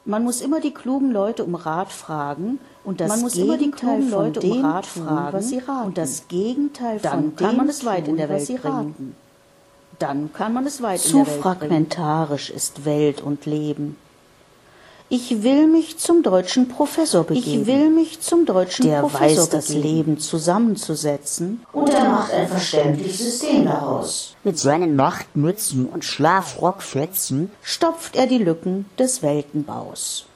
Man muss immer die klugen Leute um Rat fragen und das Man muss immer die Gegenteil klugen von Leute dem um Rat tun, fragen was sie raten. und das Gegenteil Dann von kann dem man es weit in der tun, was Welt sie bringen. raten. Dann kann man es weit in Zu der Welt bringen. fragmentarisch ist Welt und Leben. Ich will mich zum deutschen Professor begeben. Ich will mich zum deutschen Der Professor weiß, das begeben. Leben zusammenzusetzen. Und er macht ein verständliches System daraus. Mit seinen Nachtmützen und Schlafrockfetzen Stopft er die Lücken des Weltenbaus.